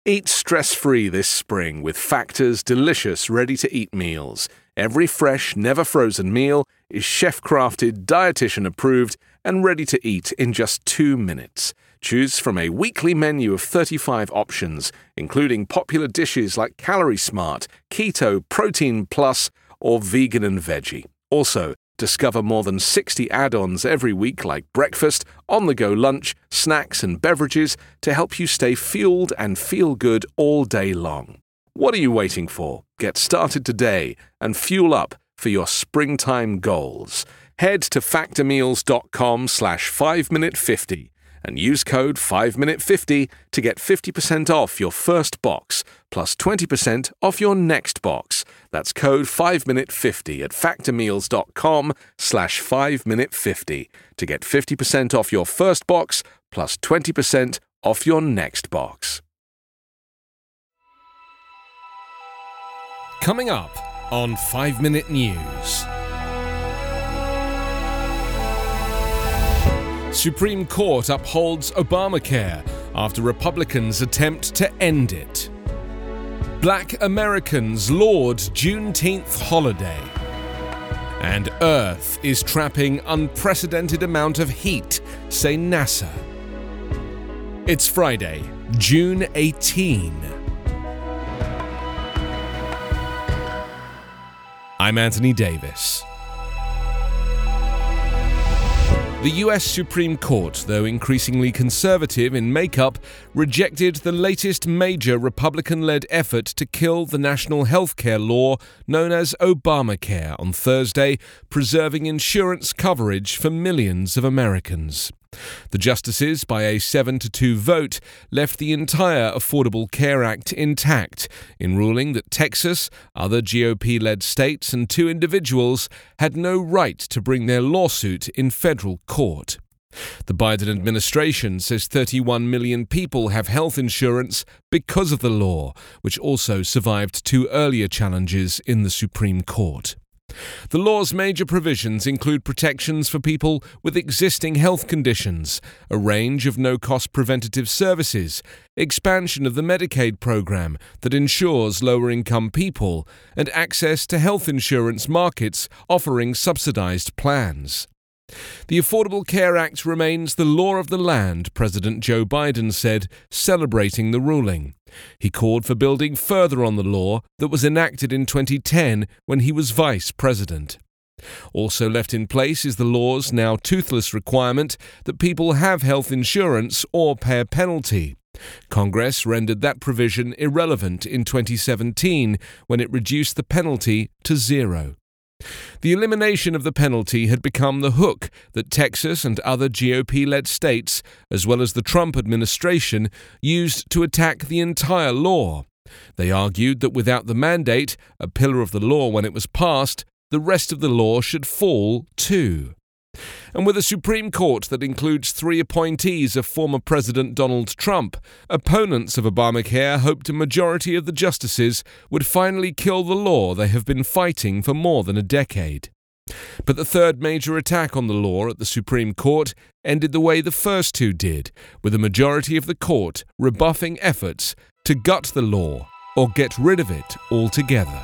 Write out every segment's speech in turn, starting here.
Eat stress-free this spring with Factor's delicious ready-to-eat meals. Every fresh, never-frozen meal is chef-crafted, dietitian-approved, and ready to eat in just 2 minutes. Choose from a weekly menu of 35 options, including popular dishes like Calorie Smart, Keto, Protein Plus, or Vegan and Veggie. Also, discover more than 60 add-ons every week like breakfast, on-the-go lunch, snacks and beverages to help you stay fueled and feel good all day long. What are you waiting for? Get started today and fuel up for your springtime goals. Head to factormeals.com/5minute50 and use code 5minute50 to get 50% off your first box plus 20% off your next box. That's code 5minute50 at factormeals.com/5minute50 to get 50% off your first box plus 20% off your next box. Coming up on 5 Minute News. Supreme Court upholds Obamacare after Republicans attempt to end it. Black Americans laud Juneteenth holiday. And Earth is trapping unprecedented amount of heat, say NASA. It's Friday, June 18. I'm Anthony Davis. The US Supreme Court, though increasingly conservative in makeup, rejected the latest major Republican-led effort to kill the national health care law known as Obamacare on Thursday, preserving insurance coverage for millions of Americans. The justices, by a 7-2 vote, left the entire Affordable Care Act intact, in ruling that Texas, other GOP-led states, and 2 individuals had no right to bring their lawsuit in federal court. The Biden administration says 31 million people have health insurance because of the law, which also survived 2 earlier challenges in the Supreme Court. The law's major provisions include protections for people with existing health conditions, a range of no-cost preventative services, expansion of the Medicaid program that insures lower-income people, and access to health insurance markets offering subsidized plans. The Affordable Care Act remains the law of the land, President Joe Biden said, celebrating the ruling. He called for building further on the law that was enacted in 2010 when he was vice president. Also left in place is the law's now toothless requirement that people have health insurance or pay a penalty. Congress rendered that provision irrelevant in 2017 when it reduced the penalty to 0. The elimination of the penalty had become the hook that Texas and other GOP-led states, as well as the Trump administration, used to attack the entire law. They argued that without the mandate, a pillar of the law when it was passed, the rest of the law should fall too. And with a Supreme Court that includes 3 appointees of former President Donald Trump, opponents of Obamacare hoped a majority of the justices would finally kill the law they have been fighting for more than a decade. But the third major attack on the law at the Supreme Court ended the way the first 2 did, with a majority of the court rebuffing efforts to gut the law or get rid of it altogether.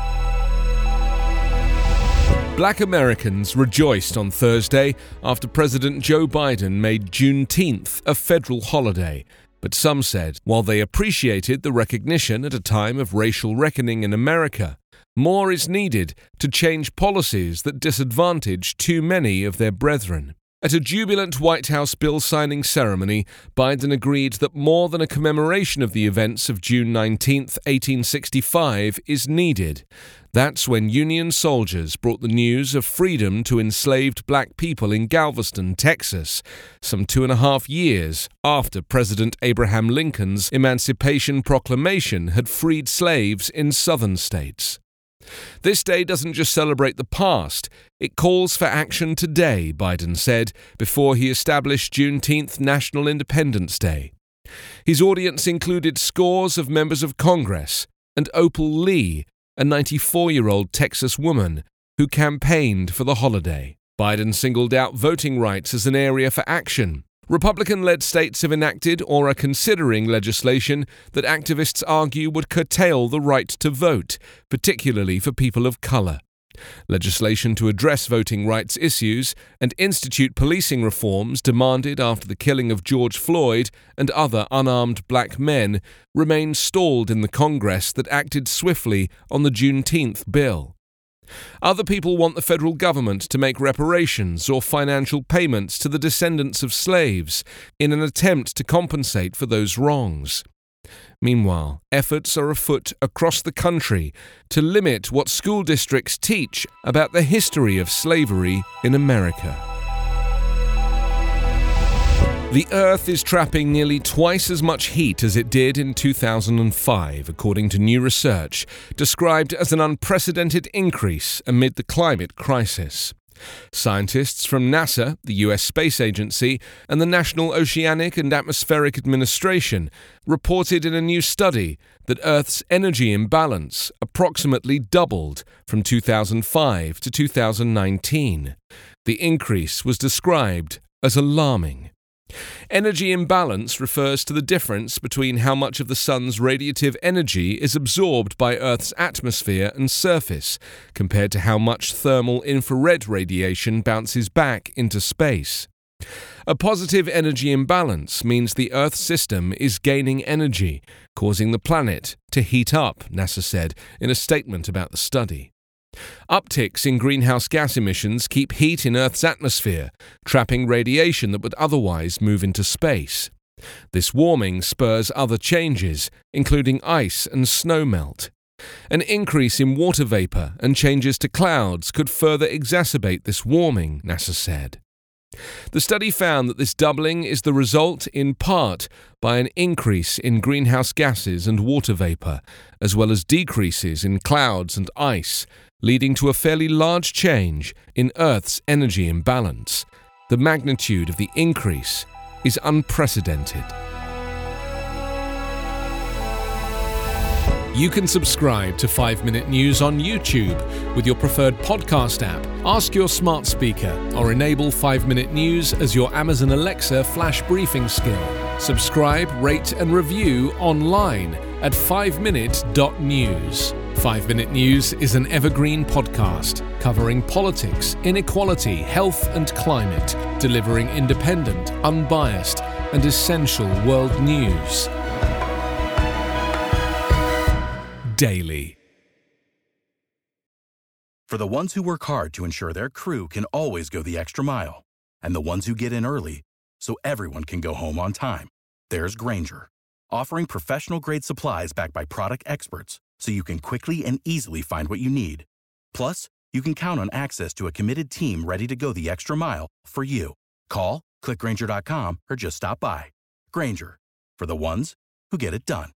Black Americans rejoiced on Thursday after President Joe Biden made Juneteenth a federal holiday, but some said while they appreciated the recognition at a time of racial reckoning in America, more is needed to change policies that disadvantage too many of their brethren. At a jubilant White House bill signing ceremony, Biden agreed that more than a commemoration of the events of June 19, 1865 is needed. That's when Union soldiers brought the news of freedom to enslaved black people in Galveston, Texas, some 2.5 years after President Abraham Lincoln's Emancipation Proclamation had freed slaves in southern states. This day doesn't just celebrate the past, it calls for action today, Biden said, before he established Juneteenth National Independence Day. His audience included scores of members of Congress and Opal Lee, a 94-year-old Texas woman who campaigned for the holiday. Biden singled out voting rights as an area for action. Republican-led states have enacted or are considering legislation that activists argue would curtail the right to vote, particularly for people of color. Legislation to address voting rights issues and institute policing reforms demanded after the killing of George Floyd and other unarmed black men remain stalled in the Congress that acted swiftly on the Juneteenth bill. Other people want the federal government to make reparations or financial payments to the descendants of slaves in an attempt to compensate for those wrongs. Meanwhile, efforts are afoot across the country to limit what school districts teach about the history of slavery in America. The Earth is trapping nearly twice as much heat as it did in 2005, according to new research, described as an unprecedented increase amid the climate crisis. Scientists from NASA, the US Space Agency, and the National Oceanic and Atmospheric Administration reported in a new study that Earth's energy imbalance approximately doubled from 2005 to 2019. The increase was described as alarming. Energy imbalance refers to the difference between how much of the sun's radiative energy is absorbed by Earth's atmosphere and surface, compared to how much thermal infrared radiation bounces back into space. A positive energy imbalance means the Earth system is gaining energy, causing the planet to heat up, NASA said in a statement about the study. Upticks in greenhouse gas emissions keep heat in Earth's atmosphere, trapping radiation that would otherwise move into space. This warming spurs other changes, including ice and snow melt. An increase in water vapor and changes to clouds could further exacerbate this warming, NASA said. The study found that this doubling is the result, in part, by an increase in greenhouse gases and water vapor, as well as decreases in clouds and ice, leading to a fairly large change in Earth's energy imbalance. The magnitude of the increase is unprecedented. You can subscribe to 5 Minute News on YouTube with your preferred podcast app. Ask your smart speaker or enable 5 Minute News as your Amazon Alexa flash briefing skill. Subscribe, rate and review online at 5minute.news. 5 Minute News is an evergreen podcast covering politics, inequality, health and climate, delivering independent, unbiased and essential world news. Daily. For the ones who work hard to ensure their crew can always go the extra mile, and the ones who get in early so everyone can go home on time, there's Grainger, offering professional-grade supplies backed by product experts so you can quickly and easily find what you need. Plus, you can count on access to a committed team ready to go the extra mile for you. Call, click Grainger.com, or just stop by. Grainger, for the ones who get it done.